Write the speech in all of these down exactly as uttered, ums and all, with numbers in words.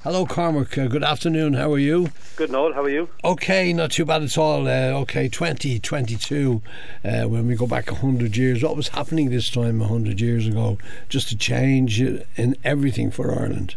Hello, Cormac. Uh, good afternoon. How are you? Good, Noel. How are you? Okay, not too bad at all. Uh, okay, twenty twenty-two, uh, when we go back one hundred years, what was happening this time one hundred years ago? Just a change in everything for Ireland.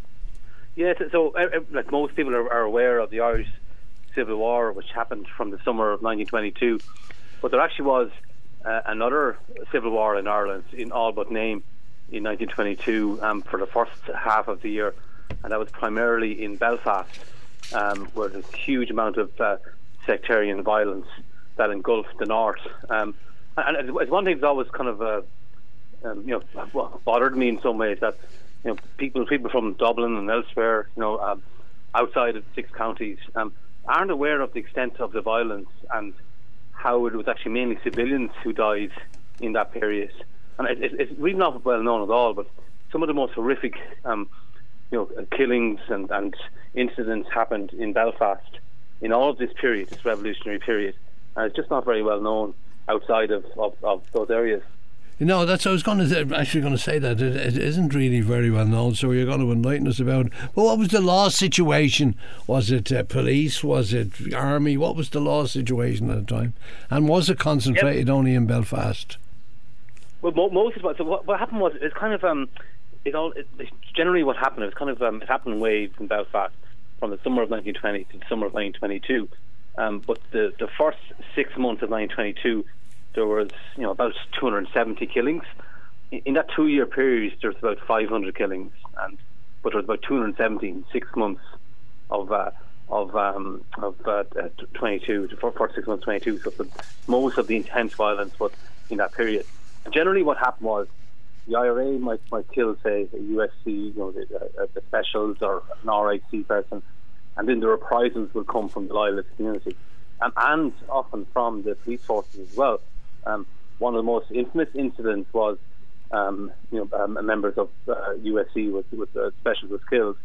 Yeah, so uh, like most people are, are aware of the Irish Civil War, which happened from the summer of nineteen twenty-two. But there actually was uh, another civil war in Ireland, in all but name, in nineteen twenty-two um, for the first half of the year. And that was primarily in Belfast, um, where there's a huge amount of uh, sectarian violence that engulfed the north. Um, and it's one thing that's always kind of uh, um, you know bothered me in some ways, that you know people people from Dublin and elsewhere, you know, um, outside of six counties, um, aren't aware of the extent of the violence and how it was actually mainly civilians who died in that period. And it, it, it's really not well known at all, but some of the most horrific um, you know, killings and, and incidents happened in Belfast in all of this period, this revolutionary period, and it's just not very well known outside of, of, of those areas. You know, that's I was going to actually going to say that it, it isn't really very well known. So you're going to enlighten us about. But what was the law situation? Was it uh, police? Was it army? What was the law situation at the time? And was it concentrated yep. only in Belfast? Well, mo- most of it. So what, what happened was it's kind of um. It all it, generally what happened. It was kind of um, it happened in waves in Belfast from the summer of nineteen twenty to the summer of nineteen twenty-two. Um, but the the first six months of nineteen twenty-two, there was you know about two hundred seventy killings. In, in that two-year period, there was about five hundred killings, and but there was about two hundred seventy in six months of uh, of um, of uh, twenty-two for first six months of twenty-two. So the, most of the intense violence was in that period. And generally, what happened was, the I R A might might kill, say, a U S C, you know, the, uh, the specials, or an R I C person, and then the reprisals will come from the loyalist community, um, and often from the police forces as well. Um, one of the most infamous incidents was, um, you know, um, members of uh, U S C with with the specials was killed,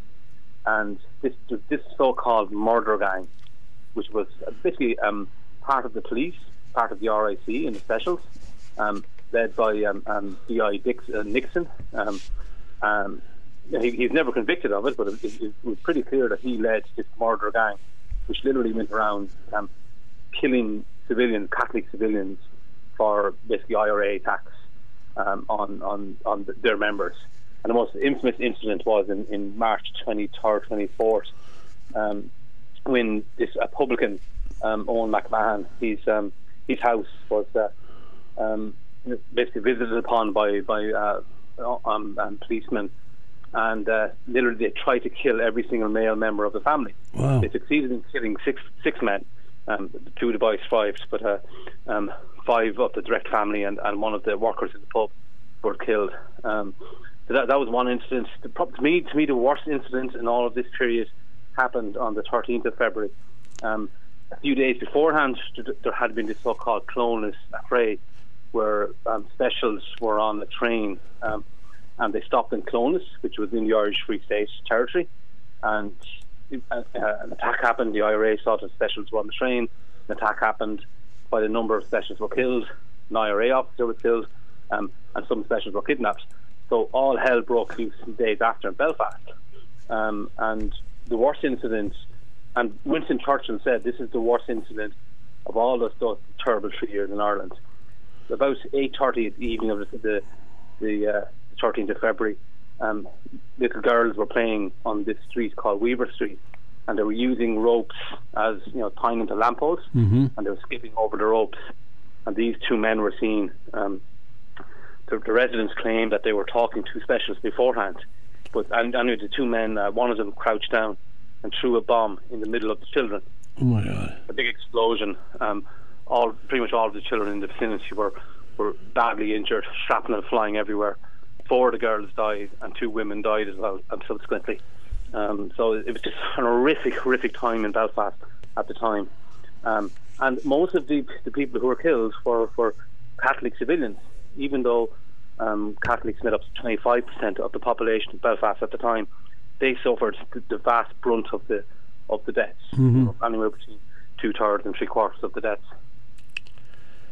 and this this so-called murder gang, which was basically um, part of the police, part of the R I C and the specials. Um, led by um, um, D I Dix, uh, Nixon. Um, um, he, he's never convicted of it, but it, it, it was pretty clear that he led this murder gang, which literally went around um, killing civilians, Catholic civilians, for basically I R A attacks um, on, on, on the, their members. And the most infamous incident was in, in March twenty-third, twenty-fourth, um, when this uh, publican, um, Owen McMahon, his, um, his house was uh, um, basically visited upon by by uh, um, um, policemen, and uh, literally they tried to kill every single male member of the family. Wow. They succeeded in killing six six men, um, two of the boys survived, but uh, um, five of the direct family and, and one of the workers in the pub were killed. Um, so that that was one incident. The, to me, to me, the worst incident in all of this period happened on the thirteenth of February. Um, a few days beforehand, there had been this so-called Cloneless affray, where um, specials were on the train, um, and they stopped in Clonus, which was in the Irish Free State territory, and uh, an attack happened. The I R A thought the specials were on the train. An attack happened. Quite a number of specials were killed. An I R A officer was killed, um, and some specials were kidnapped. So all hell broke loose days after in Belfast. Um, and the worst incident, and Winston Churchill said this is the worst incident of all those, those terrible three years in Ireland. About eight thirty the evening of the the, the uh, thirteenth of February, um, little girls were playing on this street called Weaver Street, and they were using ropes as you know, tying into lampposts, mm-hmm. and they were skipping over the ropes. And these two men were seen. Um, the, the residents claimed that they were talking to specialists beforehand, but and, and the two men, uh, one of them crouched down and threw a bomb in the middle of the children. Oh my God! A big explosion. Um, All pretty much all of the children in the vicinity were, were badly injured, shrapnel flying everywhere. Four of the girls died, and two women died as well, and subsequently. Um, so it was just an horrific, horrific time in Belfast at the time. Um, and most of the the people who were killed were, were Catholic civilians, even though um, Catholics made up to twenty-five percent of the population of Belfast at the time. They suffered the, the vast brunt of the of the deaths, mm-hmm. anywhere between two thirds and three quarters of the deaths.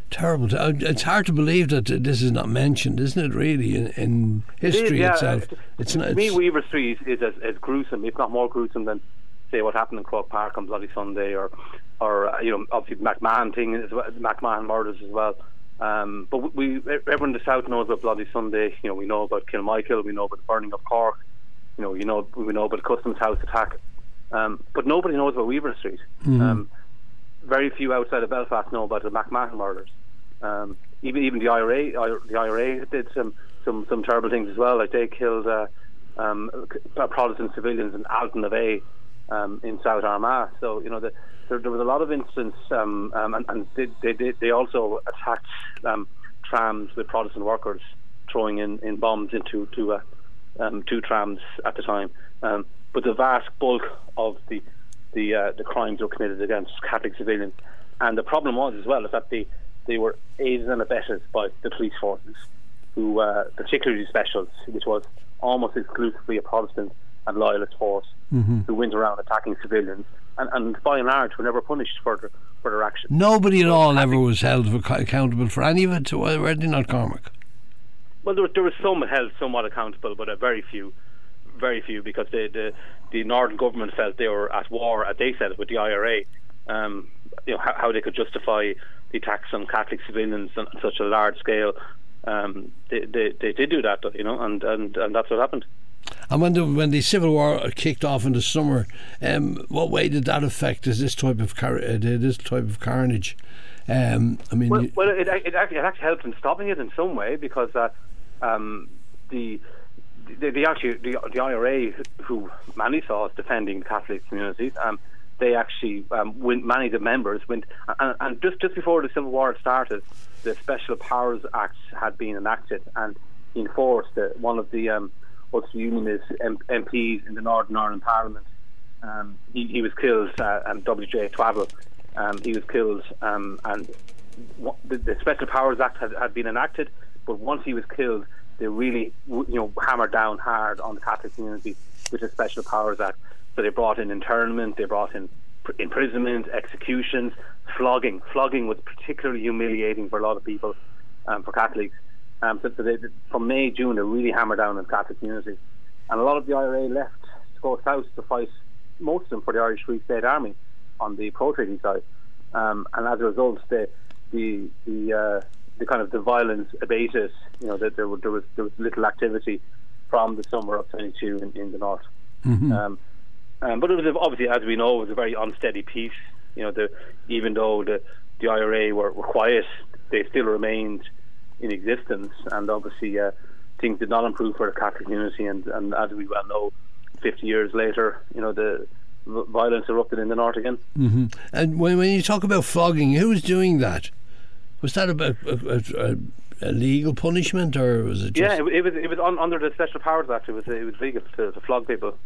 Terrible. It's hard to believe that this is not mentioned, isn't it? Really, in, in history it is, yeah. itself. It's, it's not. To me, Weaver Street is as, as gruesome, if not more gruesome, than say what happened in Croke Park on Bloody Sunday, or, or uh, you know, obviously the McMahon thing, as well, the McMahon murders as well. Um, but we, everyone in the south knows about Bloody Sunday. You know, we know about Kilmichael, we know about the burning of Cork. You know, you know, we know about the Customs House attack. Um, but nobody knows about Weaver Street. Mm-hmm. Um, very few outside of Belfast know about the McMahon murders. Um, even even the I R A, the I R A did some, some, some terrible things as well. Like they killed uh, um, Protestant civilians in Alton of A um, in South Armagh. So you know the, there, there was a lot of incidents, um, um, and, and they, they they they also attacked um, trams with Protestant workers, throwing in, in bombs into to, uh, um, two trams at the time. Um, but the vast bulk of the the uh, the crimes were committed against Catholic civilians, and the problem was as well is that they they were aided and abetted by the police forces, who uh, particularly specials, which was almost exclusively a Protestant and loyalist force, mm-hmm. who went around attacking civilians, and, and by and large were never punished for their, for their actions. Nobody at all ever was held accountable for any of it, were they not, Cormac? Well, there was, there was some held somewhat accountable, but uh, very few, very few, because the, the the Northern government felt they were at war, as they said it, with the I R A. Um, you know how, how they could justify the attacks on Catholic civilians on such a large scale. Um, they, they they did do that, you know, and, and, and that's what happened. And when the when the Civil War kicked off in the summer, um, what way did that affect is this type of car- uh, this type of carnage? Um, I mean, well, well it, it, actually, it actually helped in stopping it in some way, because uh, um, the, the the actually the, the I R A, who many saw as defending Catholic communities, um, they actually um, went, many of the members went, and, and just just before the Civil War started, the Special Powers Act had been enacted and enforced. Uh, one of the um, Ulster Unionist M- MPs in the Northern Ireland Parliament, um, he, he was killed, uh, and W J Twaddle, um, he was killed, um, and w- the, the Special Powers Act had, had been enacted, but once he was killed, they really, you know, hammered down hard on the Catholic community with the Special Powers Act. So they brought in internment, they brought in pr- imprisonment, executions, flogging. Flogging was particularly humiliating for a lot of people, um, for Catholics. Um, so, so they, from May, June, they really hammered down on the Catholic community. And a lot of the I R A left to go south to fight, most of them for the Irish Free State Army on the pro-treaty side. Um, and as a result, the the the, uh, the kind of the violence abated. You know, that there, there was there was little activity from the summer of twenty-two in, in the north. Mm-hmm. Um, Um, but it was obviously, as we know, it was a very unsteady peace. You know, the, even though the, the I R A were, were quiet, they still remained in existence, and obviously uh, things did not improve for the Catholic community. And, and as we well know, fifty years later, you know, the violence erupted in the north again. Mm-hmm. And when, when you talk about flogging, who was doing that? Was that a, a, a, a legal punishment, or was it just... Yeah, it, it was it was on, under the Special Powers Act. It was it was legal to, to flog people.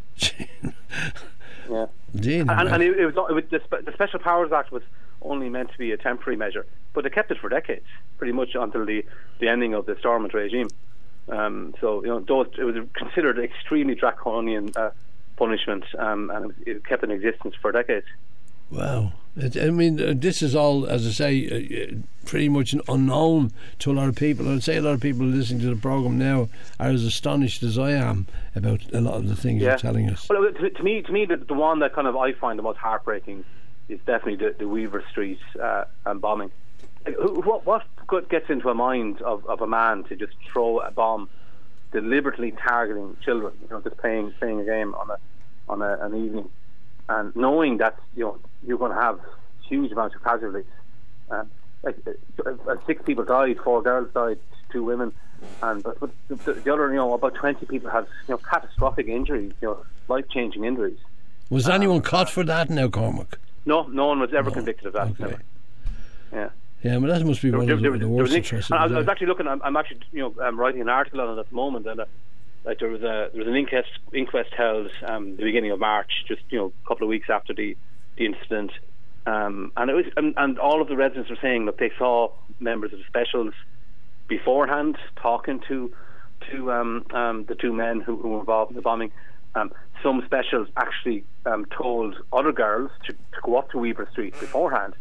Yeah, Gee, and, and it, it was, it was the, spe- the Special Powers Act was only meant to be a temporary measure, but they kept it for decades, pretty much until the, the ending of the Stormont regime. Um, so you know, those, it was considered extremely draconian uh, punishment, um, and it, was, it kept in existence for decades. Wow. It, I mean, uh, this is all, as I say, uh, pretty much an unknown to a lot of people. I'd say a lot of people listening to the programme now are as astonished as I am about a lot of the things yeah. you're telling us. Well, to, to me, to me, the, the one that kind of I find the most heartbreaking is definitely the, the Weaver Street uh, um, bombing. Like, who, what, what gets into a mind of, of a man to just throw a bomb, deliberately targeting children? You know, just playing playing a game on a on a, an evening. And knowing that, you know, you're going to have huge amounts of casualties. Uh, like uh, six people died, four girls died, two women, and but, but the, the other, you know, about twenty people had, you know, catastrophic injuries, you know, life-changing injuries. Was um, anyone caught for that now, Cormac? No, no one was ever no. convicted of that. Okay. Never. Yeah. Yeah, but that must be there, one there, of the, there, the worst worst. I, I was actually looking. I'm, I'm actually, you know, I'm writing an article on it at the moment, and uh, like there was a there was an inquest inquest held um, the beginning of March, just you know a couple of weeks after the the incident, um, and it was and, and all of the residents were saying that they saw members of the specials beforehand talking to to um, um, the two men who, who were involved in the bombing. Um, some specials actually um, told other girls to, to go up to Weaver Street beforehand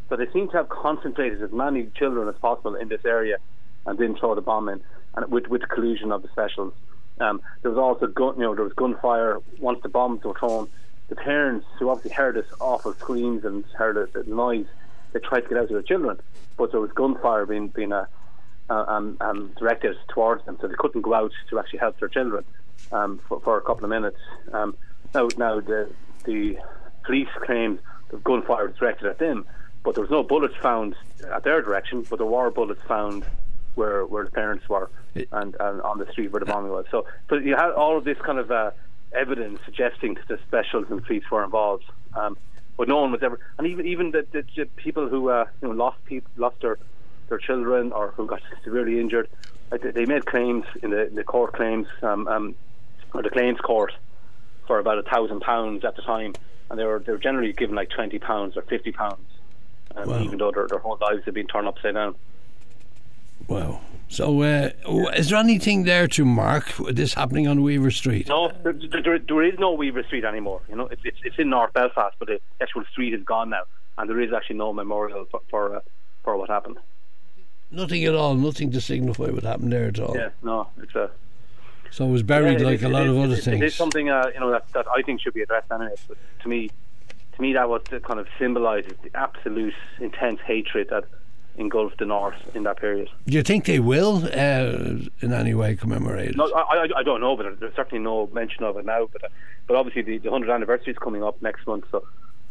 So they seem to have concentrated as many children as possible in this area and then throw the bomb in, and with with the collusion of the specials. Um, there was also gun, you know, there was gunfire once the bombs were thrown. The parents, who obviously heard this awful screams and heard the, the noise, they tried to get out of their children, but there was gunfire being being uh, uh, um, um, directed towards them, so they couldn't go out to actually help their children um, for, for a couple of minutes. Um, now, now the the police claimed the gunfire was directed at them, but there was no bullets found at their direction, but there were bullets found where where the parents were and, and on the street where the bombing was. So, so you had all of this kind of uh, evidence suggesting that the specials and police were involved, um, but no one was ever. And even even the, the, the people who uh, you know lost people, lost their their children, or who got severely injured, like they, they made claims in the, in the court claims um, um, or the claims court for about a thousand pounds at the time, and they were they were generally given like twenty pounds or fifty pounds, um, wow. even though their, their whole lives had been turned upside down. Wow. So, uh, is there anything there to mark this happening on Weaver Street? No, there, there, there is no Weaver Street anymore. You know, it's, it's it's in North Belfast, but the actual street is gone now, and there is actually no memorial for for, uh, for what happened. Nothing at all. Nothing to signify what happened there at all. Yeah, no, it's a. So it was buried yeah, like it, a lot it, of it, other it, things. It is something uh, you know that, that I think should be addressed anyway. But to me, to me, that was to kind of symbolises the absolute intense hatred that engulfed the North in that period. Do you think they will uh, in any way commemorate it? No, I, I, I don't know, but there's certainly no mention of it now. But uh, but obviously the, the hundredth anniversary is coming up next month, so.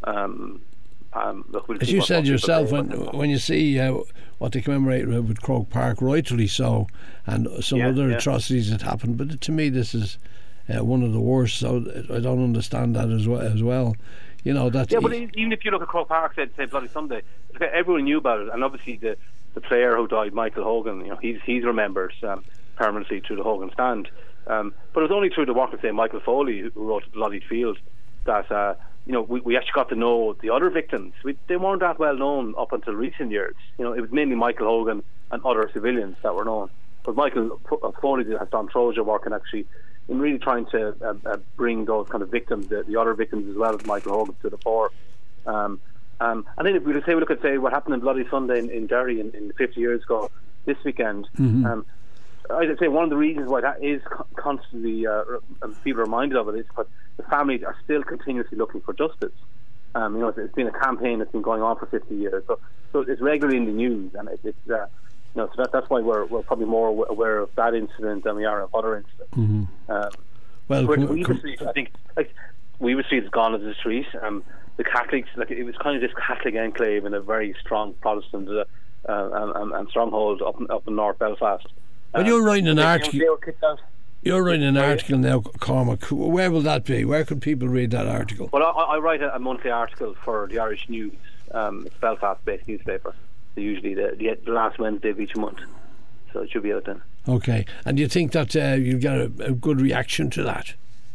Um, Um, look, we'll As you said yourself, when when you see uh, what they commemorate with Croke Park, rightly so, and some yeah, other yeah. atrocities that happened, but to me this is uh, one of the worst. So I don't understand that as well. As well, you know that. Yeah, but even if you look at Croke Park, say, say Bloody Sunday, everyone knew about it, and obviously the the player who died, Michael Hogan, you know, he's he's remembered um, permanently through the Hogan stand. Um, but it was only through the work of say Michael Foley, who wrote Bloody Field, that. Uh, You know, we, we actually got to know the other victims. We, they weren't that well known up until recent years. You know, it was mainly Michael Hogan and other civilians that were known. But Michael Foley has done Troja work and actually in really trying to uh, uh, bring those kind of victims, the, the other victims as well as Michael Hogan, to the fore. Um, um, and then if we say we look at say what happened in Bloody Sunday in, in Derry in, in fifty years ago, this weekend. Mm-hmm. Um, I'd say one of the reasons why that is constantly uh, people are reminded of it is because the families are still continuously looking for justice. Um, you know, it's, it's been a campaign that's been going on for fifty years, so so it's regularly in the news, and it, it's uh, you know, so that, that's why we're we're probably more aware of that incident than we are of other incidents. Mm-hmm. Um, well, com- Weaver Street, I think, like Weaver Street is gone as a street. Um, the Catholics, like it was kind of this Catholic enclave in a very strong Protestant uh, uh, and, and stronghold up up in North Belfast. Well, you're writing an um, article. You're writing an article now, Cormac. Where will that be? Where could people read that article? Well, I, I write a, a monthly article for the Irish News. Um, it's a Belfast-based newspaper. So usually the, the, the last Wednesday of each month. So it should be out then. Okay. And do you think that uh, you'll get a, a good reaction to that?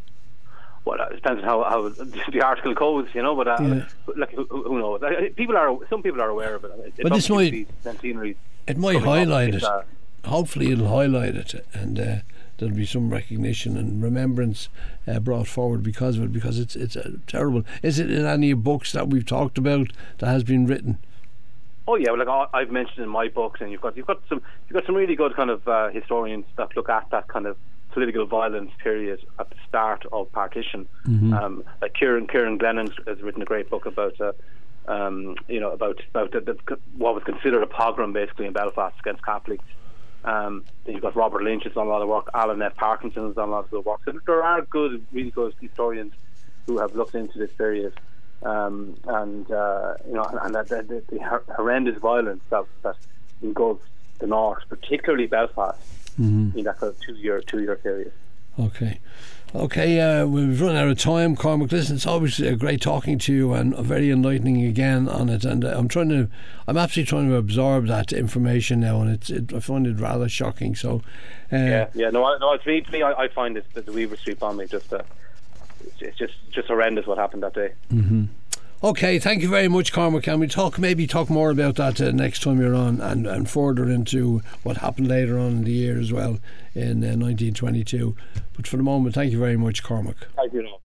Well, it depends on how, how the article goes, you know. But, uh, yeah. but like, who, who knows? People are some people are aware of it. it but this might it might highlight it. Uh, Hopefully it'll highlight it, and uh, there'll be some recognition and remembrance uh, brought forward because of it, because it's it's uh, terrible. Is it in any books that we've talked about that has been written? Oh yeah, well, like I've mentioned in my books, and you've got you've got some you've got some really good kind of uh, historians that look at that kind of political violence period at the start of partition. Mm-hmm. Um, like Kieran Kieran Glennon has written a great book about. Uh, um, you know about about the, the, what was considered a pogrom basically in Belfast against Catholics. Um, then you've got Robert Lynch has done a lot of work. Alan F. Parkinson has done a lot of good work. So there are good, really good historians who have looked into this period, um, and uh, you know, and, and that, the, the horrendous violence that, that engulfs the North, particularly Belfast, mm-hmm. in that kind of two-year, two-year period. Okay. Okay, uh, we've run out of time, Cormac. Listen, it's always uh, great talking to you and very enlightening again on it. And uh, I'm trying to, I'm absolutely trying to absorb that information now, and it's, it, I find it rather shocking. So, uh, yeah, yeah, no, I, no, to me, to me, I, I find this, the Weaver Street bombing just, uh, it's just, just horrendous what happened that day. Mm-hmm. Okay, thank you very much, Cormac. Can we talk maybe talk more about that uh, next time you're on, and, and further into what happened later on in the year as well in uh, nineteen twenty-two. But for the moment, thank you very much, Cormac. Thank you.